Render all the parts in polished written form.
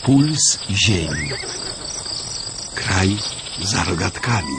Puls ziemi. Kraj za rogatkami.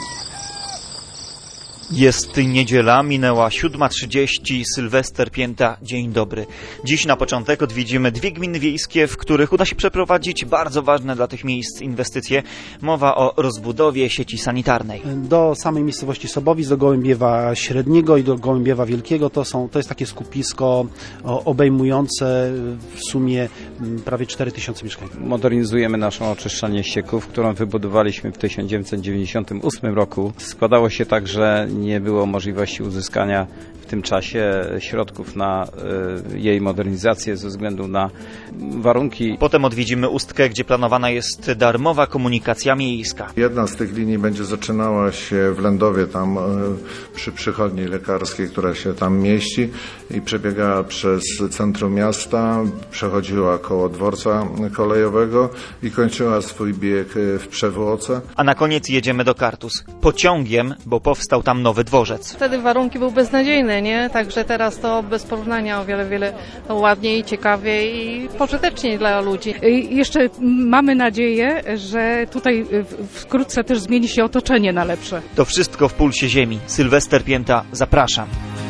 Jest niedziela, minęła 7:30, Sylwester Pięta, dzień dobry. Dziś na początek odwiedzimy dwie gminy wiejskie, w których uda się przeprowadzić bardzo ważne dla tych miejsc inwestycje. Mowa o rozbudowie sieci sanitarnej. Do samej miejscowości Sobowic, do Gołębiewa Średniego i do Gołębiewa Wielkiego to jest takie skupisko obejmujące w sumie prawie 4000 mieszkań. Modernizujemy naszą oczyszczalnię ścieków, którą wybudowaliśmy w 1998 roku. Składało się tak, że nie było możliwości uzyskania w tym czasie środków na jej modernizację ze względu na warunki. Potem odwiedzimy Ustkę, gdzie planowana jest darmowa komunikacja miejska. Jedna z tych linii będzie zaczynała się w Lędowie, tam przy przychodni lekarskiej, która się tam mieści i przebiegała przez centrum miasta, przechodziła koło dworca kolejowego i kończyła swój bieg w Przewłoce. A na koniec jedziemy do Kartus. Pociągiem, bo powstał tam nowy dworzec. Wtedy warunki były beznadziejne, nie? Także teraz to bez porównania o wiele ładniej, ciekawiej i pożytecznie dla ludzi. Jeszcze mamy nadzieję, że tutaj wkrótce też zmieni się otoczenie na lepsze. To wszystko w Pulsie Ziemi. Sylwester Pięta, zapraszam.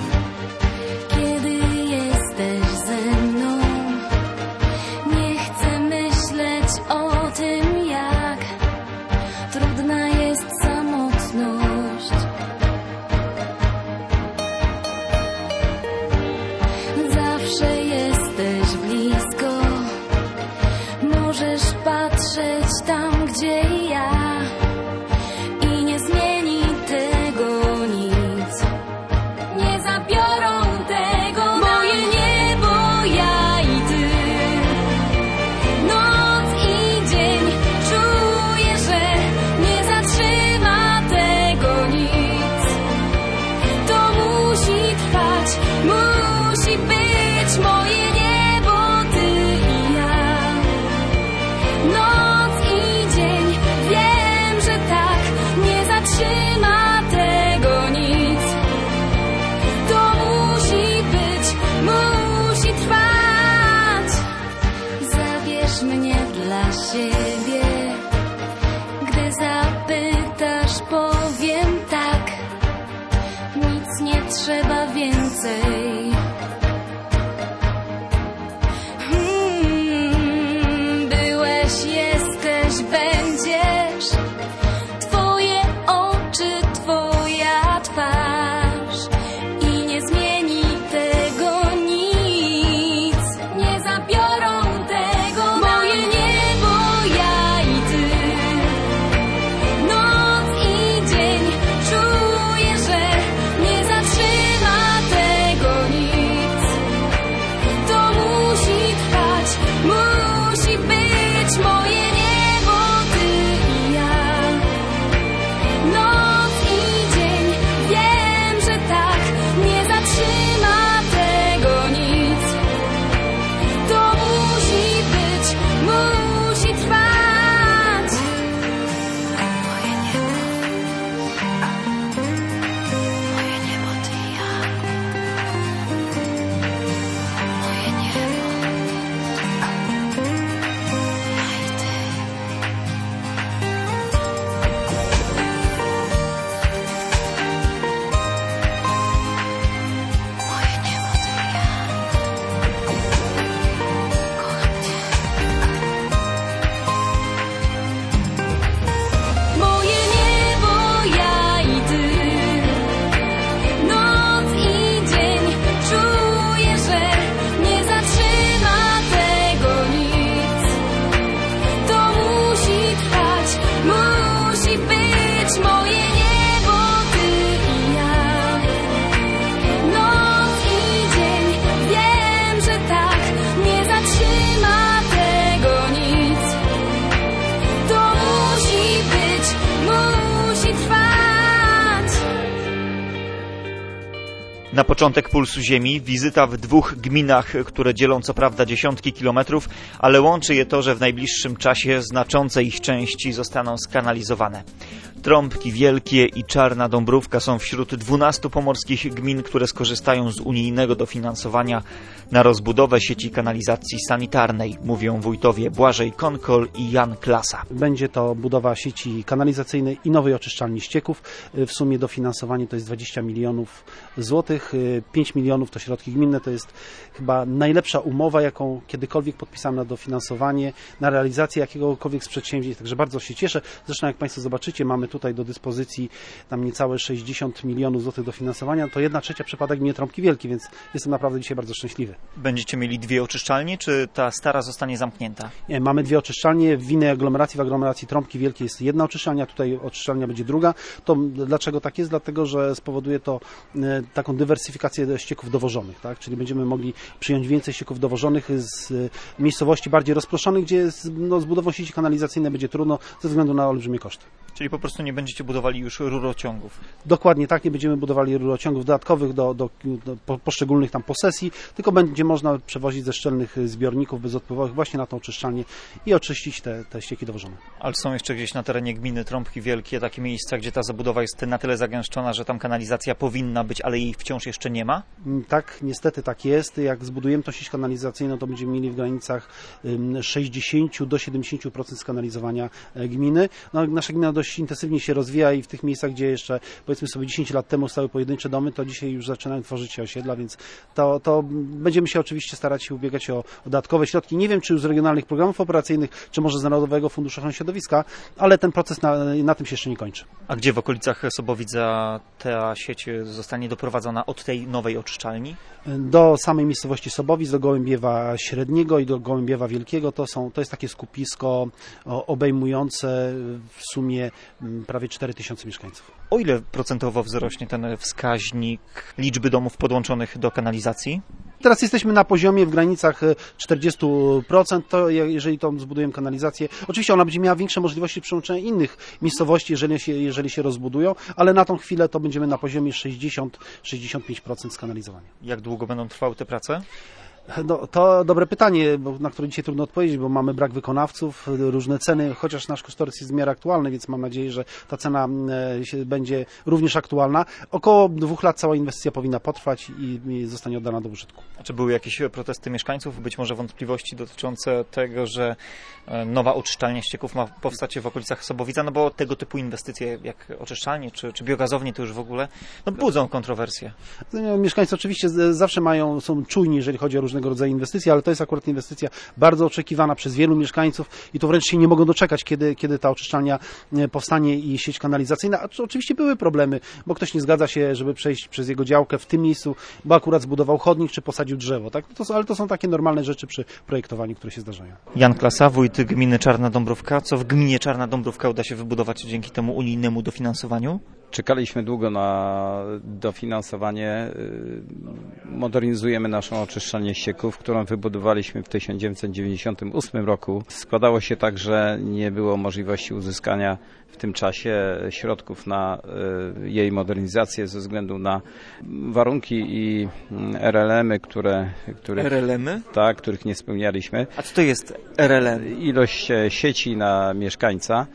Tam, gdzie ja i nie zmieni tego nic, nie zabiorą tego moje niebo, ja i ty. Noc i dzień czuję, że nie zatrzyma tego nic. To musi trwać, musi być moje niebo, ty i ja. Noc wiem, że tak, nie zatrzyma tego nic. To musi być, musi trwać. Zabierz mnie dla siebie. Gdy zapytasz, powiem tak. Nic nie trzeba więcej. Będziesz, twoje oczy, twoja twarz i nie zmieni tego nic, nie zabiorą tego moje niebo, ja i ty. Noc i dzień czuję, że nie zatrzyma tego nic. To musi trwać, musi być moje niebo. Na początek Pulsu Ziemi wizyta w dwóch gminach, które dzielą co prawda dziesiątki kilometrów, ale łączy je to, że w najbliższym czasie znaczące ich części zostaną skanalizowane. Trąbki Wielkie i Czarna Dąbrówka są wśród 12 pomorskich gmin, które skorzystają z unijnego dofinansowania na rozbudowę sieci kanalizacji sanitarnej, mówią wójtowie Błażej Konkol i Jan Klasa. Będzie to budowa sieci kanalizacyjnej i nowej oczyszczalni ścieków. W sumie dofinansowanie to jest 20 milionów złotych, 5 milionów to środki gminne. To jest chyba najlepsza umowa, jaką kiedykolwiek podpisałem na dofinansowanie, na realizację jakiegokolwiek z przedsięwzięć, także bardzo się cieszę. Zresztą jak Państwo zobaczycie, mamy tutaj do dyspozycji tam niecałe 60 milionów złotych dofinansowania, to 1/3 przypada gminie Trąbki Wielkie, więc jestem naprawdę dzisiaj bardzo szczęśliwy. Będziecie mieli 2 oczyszczalnie, czy ta stara zostanie zamknięta? Nie, mamy 2 oczyszczalnie. W innej aglomeracji, w aglomeracji Trąbki Wielkie jest 1 oczyszczalnia, tutaj oczyszczalnia będzie 2. To dlaczego tak jest? Dlatego, że spowoduje to taką dywersyfikację ścieków dowożonych, tak? Czyli będziemy mogli przyjąć więcej ścieków dowożonych z miejscowości bardziej rozproszonych, gdzie z budową sieci kanalizacyjnej będzie trudno ze względu na olbrzymie koszty. Czyli po prostu nie będziecie budowali już rurociągów? Dokładnie tak, nie będziemy budowali rurociągów dodatkowych do poszczególnych tam posesji, tylko będzie można przewozić ze szczelnych zbiorników bezodpływowych właśnie na tą oczyszczalnię i oczyścić te ścieki dowożone. Ale są jeszcze gdzieś na terenie gminy Trąbki Wielkie takie miejsca, gdzie ta zabudowa jest na tyle zagęszczona, że tam kanalizacja powinna być, ale jej wciąż jeszcze nie ma? Tak, niestety tak jest. Jak zbudujemy tą sieć kanalizacyjną, to będziemy mieli w granicach 60 do 70% skanalizowania gminy. No, nasza gmina dość intensywnie się rozwija i w tych miejscach, gdzie jeszcze powiedzmy sobie 10 lat temu stały pojedyncze domy, to dzisiaj już zaczynają tworzyć się osiedla, więc to będziemy się oczywiście starać się ubiegać o dodatkowe środki. Nie wiem, czy już z regionalnych programów operacyjnych, czy może z Narodowego Funduszu Ochrony Środowiska, ale ten proces na tym się jeszcze nie kończy. A gdzie w okolicach Sobowica ta sieć zostanie doprowadzona od tej nowej oczyszczalni? Do samej miejscowości Sobowic, do Gołębiewa Średniego i do Gołębiewa Wielkiego. To jest takie skupisko obejmujące w sumie prawie 4000 mieszkańców. O ile procentowo wzrośnie ten wskaźnik liczby domów podłączonych do kanalizacji? Teraz jesteśmy na poziomie w granicach 40%, to jeżeli to zbudujemy kanalizację, oczywiście ona będzie miała większe możliwości przyłączenia innych miejscowości, jeżeli się rozbudują, ale na tą chwilę to będziemy na poziomie 60-65% skanalizowania. Jak długo będą trwały te prace? No, to dobre pytanie, na które dzisiaj trudno odpowiedzieć, bo mamy brak wykonawców, różne ceny, chociaż nasz kosztorys jest w miarę aktualny, więc mam nadzieję, że ta cena będzie również aktualna. Około 2 lat cała inwestycja powinna potrwać i zostanie oddana do użytku. A czy były jakieś protesty mieszkańców, być może wątpliwości dotyczące tego, że nowa oczyszczalnia ścieków ma powstać w okolicach Sobowica, no bo tego typu inwestycje jak oczyszczalnie czy biogazownie to już w ogóle budzą kontrowersje. Mieszkańcy oczywiście zawsze są czujni, jeżeli chodzi o różnego rodzaju inwestycje, ale to jest akurat inwestycja bardzo oczekiwana przez wielu mieszkańców i to wręcz się nie mogą doczekać, kiedy ta oczyszczalnia powstanie i sieć kanalizacyjna. A oczywiście były problemy, bo ktoś nie zgadza się, żeby przejść przez jego działkę w tym miejscu, bo akurat zbudował chodnik czy posadził drzewo. Tak? Ale to są takie normalne rzeczy przy projektowaniu, które się zdarzają. Jan Klasa, wójt gminy Czarna Dąbrówka. Co w gminie Czarna Dąbrówka uda się wybudować dzięki temu unijnemu dofinansowaniu? Czekaliśmy długo na dofinansowanie. Modernizujemy naszą oczyszczalnię ścieków, którą wybudowaliśmy w 1998 roku. Składało się tak, że nie było możliwości uzyskania w tym czasie środków na jej modernizację ze względu na warunki i RLM-y, RLM-y? Tak, których nie spełnialiśmy. A co to jest RLM? Ilość sieci na mieszkańca.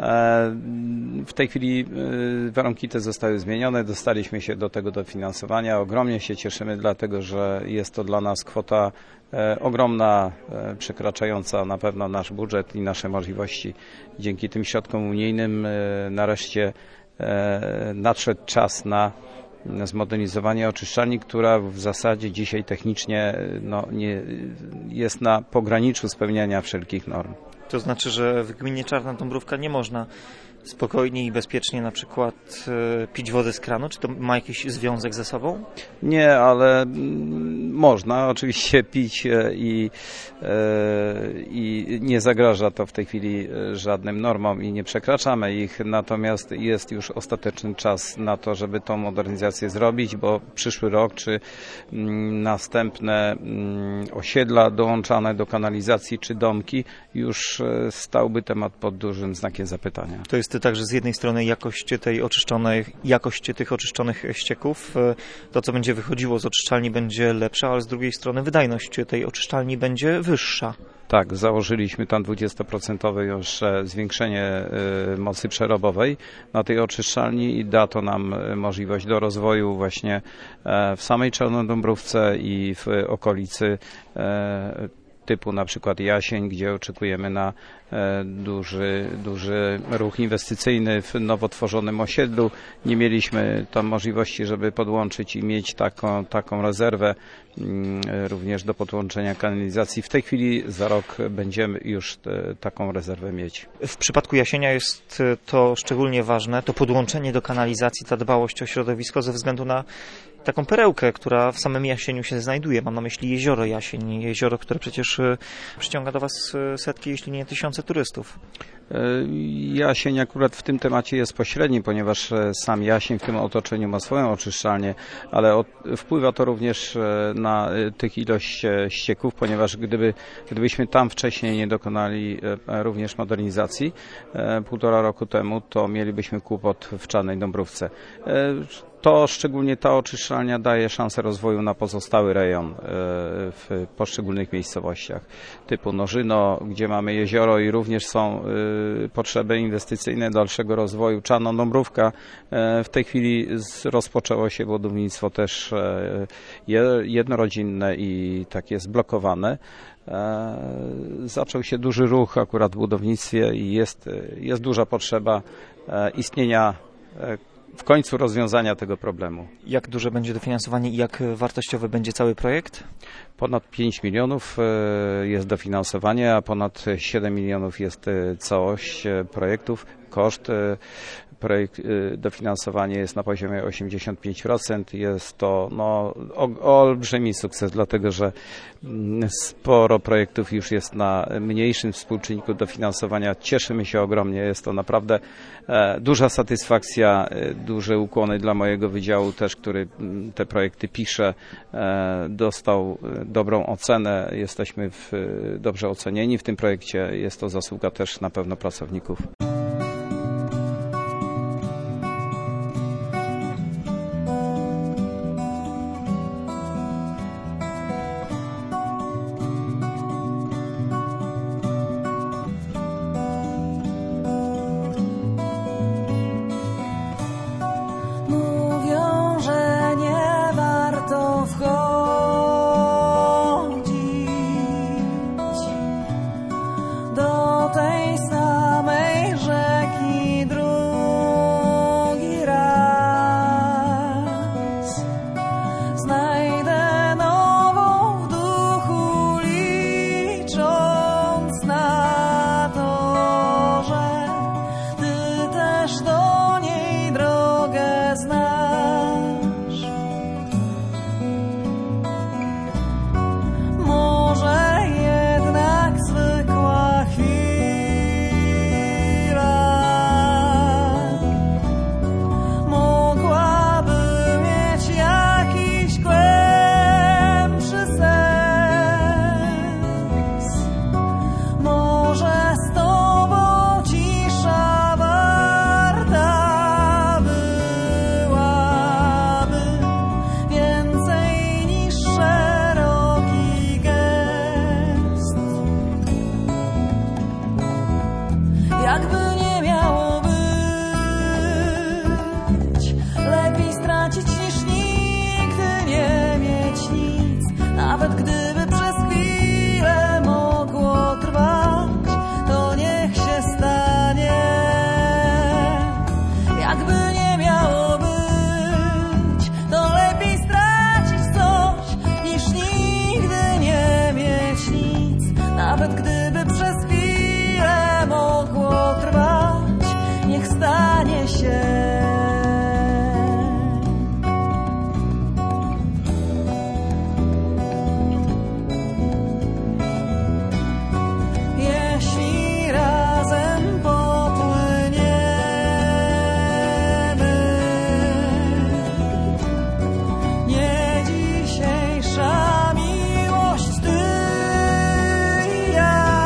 W tej chwili warunki te zostały zmienione, dostaliśmy się do tego dofinansowania. Ogromnie się cieszymy, dlatego że jest to dla nas kwota ogromna, przekraczająca na pewno nasz budżet i nasze możliwości. Dzięki tym środkom unijnym nareszcie nadszedł czas na zmodernizowanie oczyszczalni, która w zasadzie dzisiaj technicznie nie jest na pograniczu spełniania wszelkich norm. To znaczy, że w gminie Czarna Dąbrówka nie można spokojnie i bezpiecznie na przykład pić wodę z kranu? Czy to ma jakiś związek ze sobą? Nie, ale można oczywiście pić i nie zagraża to w tej chwili żadnym normom i nie przekraczamy ich, natomiast jest już ostateczny czas na to, żeby tą modernizację zrobić, bo przyszły rok czy następne osiedla dołączane do kanalizacji czy domki już stałby temat pod dużym znakiem zapytania. To jest także z jednej strony jakość tych oczyszczonych ścieków, to co będzie wychodziło z oczyszczalni będzie lepsza, ale z drugiej strony wydajność tej oczyszczalni będzie wyższa. Tak, założyliśmy tam 20% już zwiększenie mocy przerobowej na tej oczyszczalni i da to nam możliwość do rozwoju właśnie w samej Czarnodąbrówce i w okolicy typu na przykład Jasień, gdzie oczekujemy na duży ruch inwestycyjny w nowo tworzonym osiedlu. Nie mieliśmy tam możliwości, żeby podłączyć i mieć taką rezerwę również do podłączenia kanalizacji. W tej chwili za rok będziemy już taką rezerwę mieć. W przypadku Jasienia jest to szczególnie ważne, to podłączenie do kanalizacji, ta dbałość o środowisko ze względu na taką perełkę, która w samym Jasieniu się znajduje. Mam na myśli jezioro Jasień, jezioro, które przecież przyciąga do Was setki, jeśli nie tysiące turystów. Jasień akurat w tym temacie jest pośredni, ponieważ sam Jasień w tym otoczeniu ma swoją oczyszczalnię, ale wpływa to również na tych ilość ścieków, ponieważ gdybyśmy tam wcześniej nie dokonali również modernizacji 1,5 roku temu, to mielibyśmy kłopot w Czarnej Dąbrówce. To szczególnie ta oczyszczalnia daje szansę rozwoju na pozostały rejon w poszczególnych miejscowościach typu Nożyno, gdzie mamy jezioro i również są potrzeby inwestycyjne dalszego rozwoju. Czarnodąbrówka w tej chwili rozpoczęło się budownictwo też jednorodzinne i takie zblokowane. Zaczął się duży ruch akurat w budownictwie i jest duża potrzeba istnienia w końcu rozwiązania tego problemu. Jak duże będzie dofinansowanie i jak wartościowy będzie cały projekt? Ponad 5 milionów jest dofinansowanie, a ponad 7 milionów jest całość projektów. Koszt dofinansowanie jest na poziomie 85%. Jest to olbrzymi sukces, dlatego że sporo projektów już jest na mniejszym współczynniku dofinansowania. Cieszymy się ogromnie. Jest to naprawdę duża satysfakcja, duże ukłony dla mojego wydziału też, który te projekty pisze. Dostał dobrą ocenę. Jesteśmy dobrze ocenieni w tym projekcie. Jest to zasługa też na pewno pracowników. Dzisiejsza miłość ty i ja.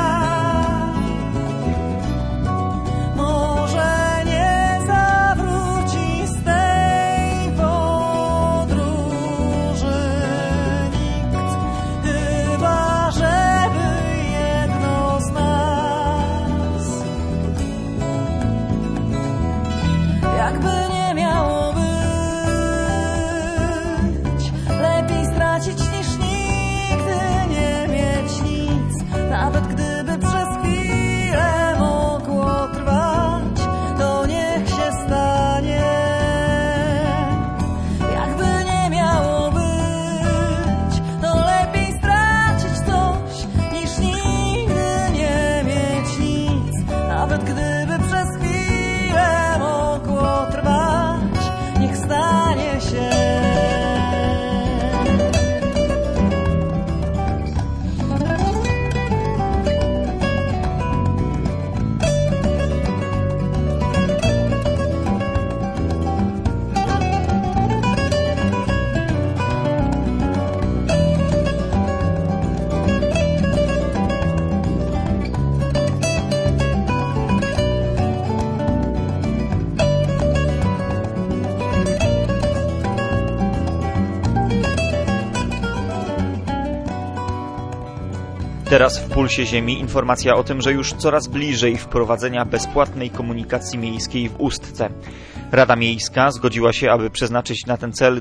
teraz w Pulsie Ziemi informacja o tym, że już coraz bliżej wprowadzenia bezpłatnej komunikacji miejskiej w Ustce. Rada Miejska zgodziła się, aby przeznaczyć na ten cel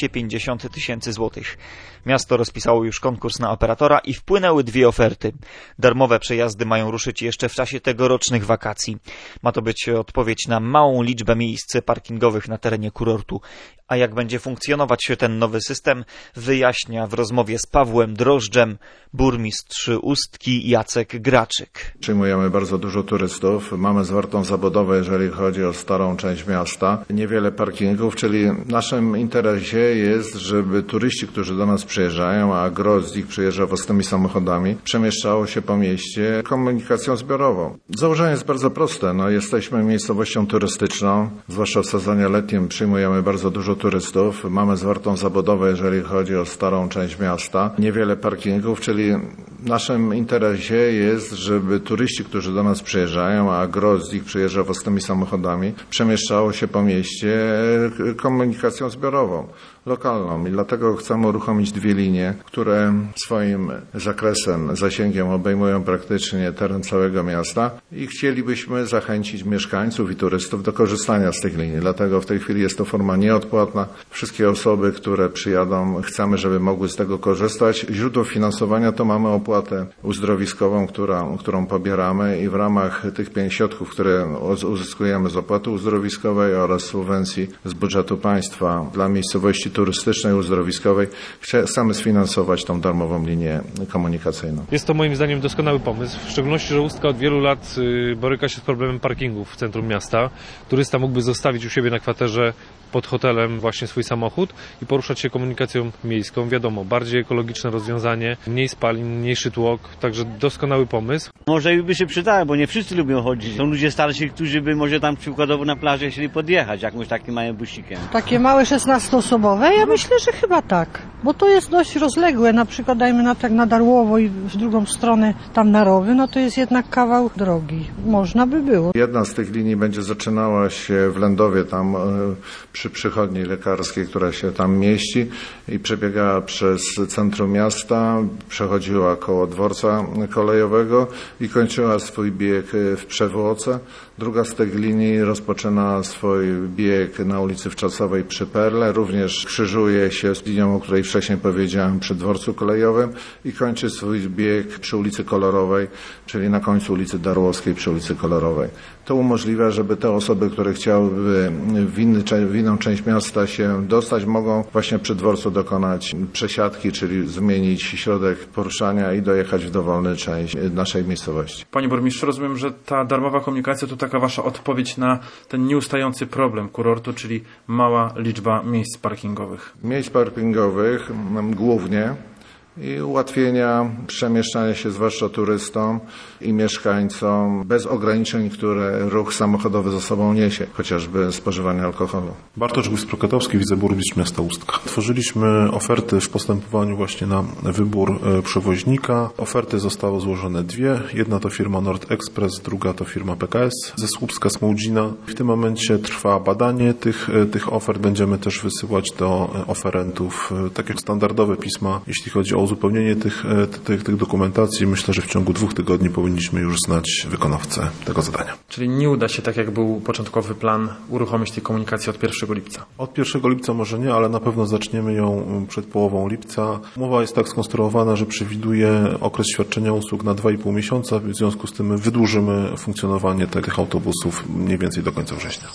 250 000 złotych. Miasto rozpisało już konkurs na operatora i wpłynęły 2 oferty. Darmowe przejazdy mają ruszyć jeszcze w czasie tegorocznych wakacji. Ma to być odpowiedź na małą liczbę miejsc parkingowych na terenie kurortu. A jak będzie funkcjonować ten nowy system, wyjaśnia w rozmowie z Pawłem Drożdżem burmistrz Ustki Jacek Graczyk. Przyjmujemy bardzo dużo turystów, mamy zwartą zabudowę, jeżeli chodzi o starą część miasta. Niewiele parkingów, czyli w naszym interesie jest, żeby turyści, którzy do nas przyjeżdżają, a gros z nich przyjeżdża własnymi samochodami, przemieszczało się po mieście komunikacją zbiorową. Założenie jest bardzo proste. Jesteśmy miejscowością turystyczną, zwłaszcza w sezonie letnim przyjmujemy bardzo dużo turystów. Mamy zwartą zabudowę, jeżeli chodzi o starą część miasta. Niewiele parkingów, czyli w naszym interesie jest, żeby turyści, którzy do nas przyjeżdżają, a gros z nich przyjeżdża własnymi samochodami, przemieszczało się po mieście komunikacją zbiorową, lokalną. I dlatego chcemy uruchomić 2 linie, które swoim zakresem, zasięgiem obejmują praktycznie teren całego miasta i chcielibyśmy zachęcić mieszkańców i turystów do korzystania z tych linii. Dlatego w tej chwili jest to forma nieodpłatna. Wszystkie osoby, które przyjadą, chcemy, żeby mogły z tego korzystać. Źródło finansowania to mamy opłatę uzdrowiskową, którą pobieramy i w ramach tych 5 środków, które uzyskujemy z opłaty uzdrowiskowej oraz subwencji z budżetu państwa dla miejscowości turystycznej, uzdrowiskowej, chcemy sfinansować tą darmową linię komunikacyjną. Jest to moim zdaniem doskonały pomysł, w szczególności, że Ustka od wielu lat boryka się z problemem parkingów w centrum miasta. Turysta mógłby zostawić u siebie na kwaterze pod hotelem właśnie swój samochód i poruszać się komunikacją miejską. Wiadomo, bardziej ekologiczne rozwiązanie, mniej spalin, mniejszy tłok, także doskonały pomysł. Może by się przydało, bo nie wszyscy lubią chodzić. Są ludzie starsi, którzy by może tam przykładowo na plażę chcieli podjechać jakimś takim małym busikiem. Takie małe 16-osobowe? Ja myślę, że chyba tak, bo to jest dość rozległe. Na przykład dajmy na tak na Darłowo i w drugą stronę tam na Rowy, to jest jednak kawał drogi. Można by było. Jedna z tych linii będzie zaczynała się w Lędowie, tam przy przychodni lekarskiej, która się tam mieści i przebiegała przez centrum miasta, przechodziła koło dworca kolejowego i kończyła swój bieg w Przewłoce. Druga z tych linii rozpoczyna swój bieg na ulicy Wczasowej przy Perle, również krzyżuje się z linią, o której wcześniej powiedziałem, przy dworcu kolejowym i kończy swój bieg przy ulicy Kolorowej, czyli na końcu ulicy Darłowskiej przy ulicy Kolorowej. To umożliwia, żeby te osoby, które chciałyby w inną część miasta się dostać, mogą właśnie przy dworcu dokonać przesiadki, czyli zmienić środek poruszania i dojechać w dowolną część naszej miejscowości. Panie burmistrzu, rozumiem, że ta darmowa komunikacja to taka wasza odpowiedź na ten nieustający problem kurortu, czyli mała liczba miejsc parkingowych. Miejsc parkingowych głównie i ułatwienia przemieszczania się zwłaszcza turystom i mieszkańcom bez ograniczeń, które ruch samochodowy za sobą niesie, chociażby spożywanie alkoholu. Bartosz Prokotowski, wiceburmistrz miasta Ustka. Tworzyliśmy oferty w postępowaniu właśnie na wybór przewoźnika. Oferty zostały złożone 2. Jedna to firma Nord Express, druga to firma PKS ze Słupska Smołdzina. W tym momencie trwa badanie tych ofert. Będziemy też wysyłać do oferentów takie standardowe pisma, jeśli chodzi o uzupełnienie tych dokumentacji. Myślę, że w ciągu 2 tygodni powinniśmy już znać wykonawcę tego zadania. Czyli nie uda się, tak jak był początkowy plan, uruchomić tej komunikacji od 1 lipca? Od 1 lipca może nie, ale na pewno zaczniemy ją przed połową lipca. Umowa jest tak skonstruowana, że przewiduje okres świadczenia usług na 2,5 miesiąca, w związku z tym wydłużymy funkcjonowanie tych autobusów mniej więcej do końca września.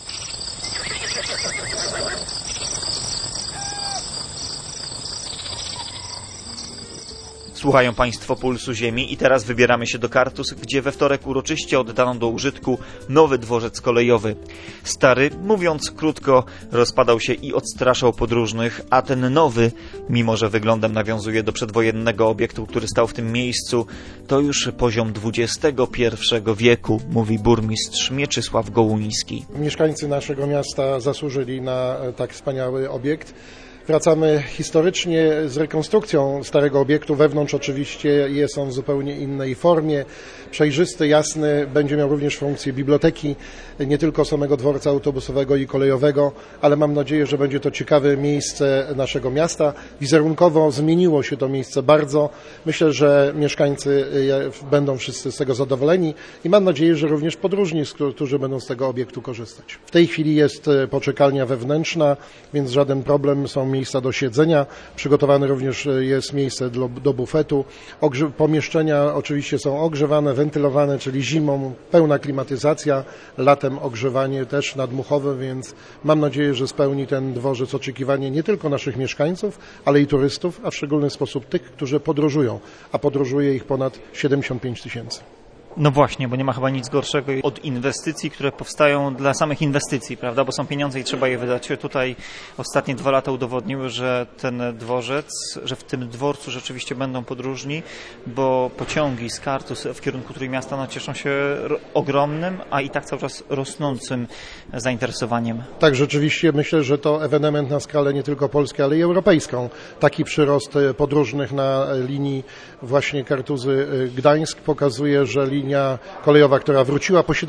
Słuchają Państwo Pulsu Ziemi i teraz wybieramy się do Kartus, gdzie we wtorek uroczyście oddano do użytku nowy dworzec kolejowy. Stary, mówiąc krótko, rozpadał się i odstraszał podróżnych, a ten nowy, mimo że wyglądem nawiązuje do przedwojennego obiektu, który stał w tym miejscu, to już poziom XXI wieku, mówi burmistrz Mieczysław Gołuński. Mieszkańcy naszego miasta zasłużyli na tak wspaniały obiekt. Wracamy historycznie z rekonstrukcją starego obiektu. Wewnątrz oczywiście jest on w zupełnie innej formie. Przejrzysty, jasny, będzie miał również funkcję biblioteki, nie tylko samego dworca autobusowego i kolejowego, ale mam nadzieję, że będzie to ciekawe miejsce naszego miasta. Wizerunkowo zmieniło się to miejsce bardzo. Myślę, że mieszkańcy będą wszyscy z tego zadowoleni i mam nadzieję, że również podróżni, którzy będą z tego obiektu korzystać. W tej chwili jest poczekalnia wewnętrzna, więc żaden problem, są miejsca do siedzenia. Przygotowane również jest miejsce do bufetu. Pomieszczenia oczywiście są ogrzewane, wentylowane, czyli zimą pełna klimatyzacja, latem ogrzewanie też nadmuchowe, więc mam nadzieję, że spełni ten dworzec oczekiwanie nie tylko naszych mieszkańców, ale i turystów, a w szczególny sposób tych, którzy podróżują, a podróżuje ich ponad 75 000. No właśnie, bo nie ma chyba nic gorszego od inwestycji, które powstają dla samych inwestycji, prawda? Bo są pieniądze i trzeba je wydać. Tutaj ostatnie 2 lata udowodniły, że ten dworzec, że w tym dworcu rzeczywiście będą podróżni, bo pociągi z Kartus w kierunku Trójmiasta no, cieszą się ogromnym, a i tak cały czas rosnącym zainteresowaniem. Tak, rzeczywiście myślę, że to ewenement na skalę nie tylko polską, ale i europejską. Taki przyrost podróżnych na linii właśnie Kartuzy-Gdańsk pokazuje, że linia kolejowa, która wróciła po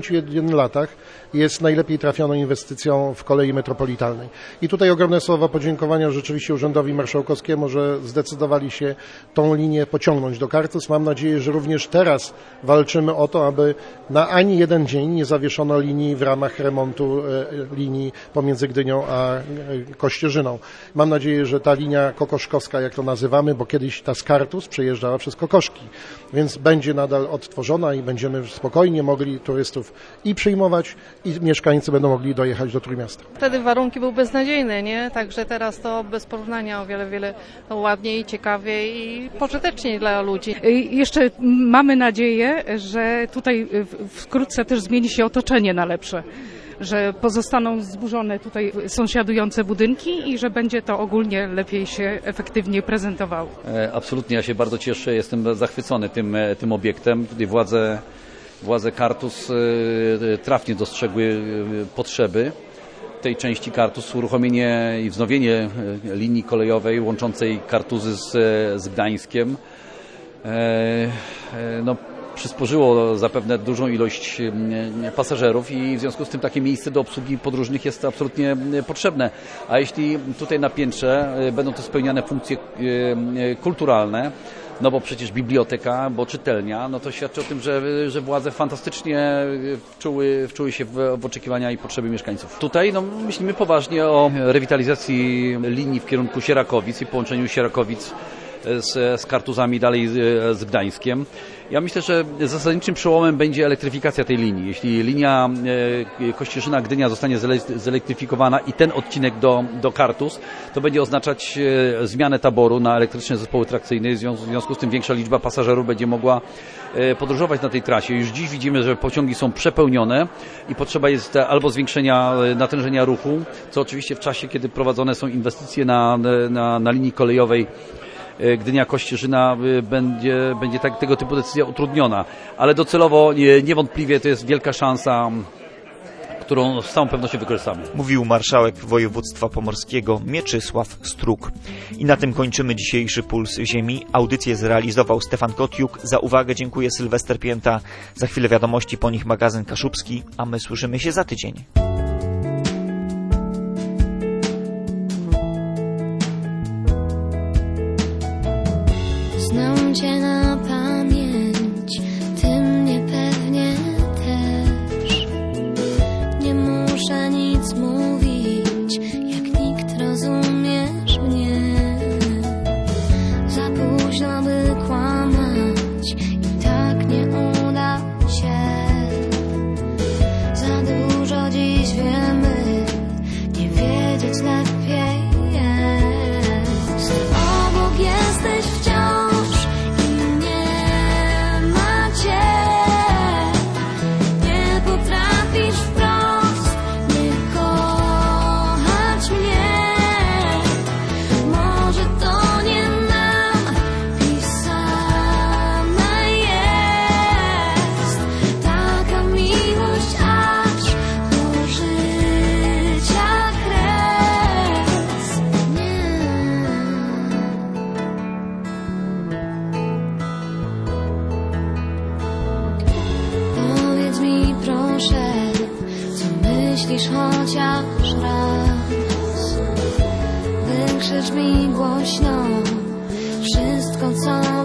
71 latach, jest najlepiej trafioną inwestycją w kolei metropolitalnej. I tutaj ogromne słowa podziękowania rzeczywiście Urzędowi Marszałkowskiemu, że zdecydowali się tą linię pociągnąć do Kartus. Mam nadzieję, że również teraz walczymy o to, aby na ani jeden dzień nie zawieszono linii w ramach remontu linii pomiędzy Gdynią a Kościerzyną. Mam nadzieję, że ta linia kokoszkowska, jak to nazywamy, bo kiedyś ta z Kartus przejeżdżała przez Kokoszki, więc będzie nadal odtworzona i będziemy spokojnie mogli turystów i przyjmować, i mieszkańcy będą mogli dojechać do Trójmiasta. Wtedy warunki były beznadziejne, nie? Także teraz to bez porównania o wiele ładniej, ciekawiej i pożyteczniej dla ludzi. Jeszcze mamy nadzieję, że tutaj wkrótce też zmieni się otoczenie na lepsze, że pozostaną zburzone tutaj sąsiadujące budynki i że będzie to ogólnie lepiej się efektywnie prezentowało. Absolutnie, ja się bardzo cieszę, jestem zachwycony tym obiektem. Tutaj władze Kartus trafnie dostrzegły potrzeby tej części Kartus, uruchomienie i wznowienie linii kolejowej łączącej Kartuzy z Gdańskiem. No, przysporzyło zapewne dużą ilość pasażerów i w związku z tym takie miejsce do obsługi podróżnych jest absolutnie potrzebne. A jeśli tutaj na piętrze będą to spełniane funkcje kulturalne, no bo przecież bo czytelnia, no to świadczy o tym, że władze fantastycznie wczuły się w oczekiwania i potrzeby mieszkańców. Tutaj no, myślimy poważnie o rewitalizacji linii w kierunku Sierakowic i połączeniu Sierakowic z Kartuzami, dalej z Gdańskiem. Ja myślę, że zasadniczym przełomem będzie elektryfikacja tej linii. Jeśli linia Kościerzyna-Gdynia zostanie zelektryfikowana i ten odcinek do Kartus, to będzie oznaczać zmianę taboru na elektryczne zespoły trakcyjne. W związku z tym większa liczba pasażerów będzie mogła podróżować na tej trasie. Już dziś widzimy, że pociągi są przepełnione i potrzeba jest albo zwiększenia natężenia ruchu, co oczywiście w czasie, kiedy prowadzone są inwestycje na linii kolejowej Gdynia-Kościerzyna będzie tego typu decyzja utrudniona, ale docelowo niewątpliwie to jest wielka szansa, którą z całą pewnością wykorzystamy. Mówił marszałek województwa pomorskiego Mieczysław Struk. I na tym kończymy dzisiejszy Puls Ziemi. Audycję zrealizował Stefan Kotiuk. Za uwagę dziękuję Sylwester Pięta. Za chwilę wiadomości, po nich magazyn Kaszubski, a my słyszymy się za tydzień. Znam cię na pamięć, ty mnie pewnie też. Nie muszę nic mówić, jak nikt rozumiesz mnie. Za późno by kłamać i tak nie uda się. Za dużo dziś wrócisz chociaż raz. Wykrzycz mi głośno wszystko, co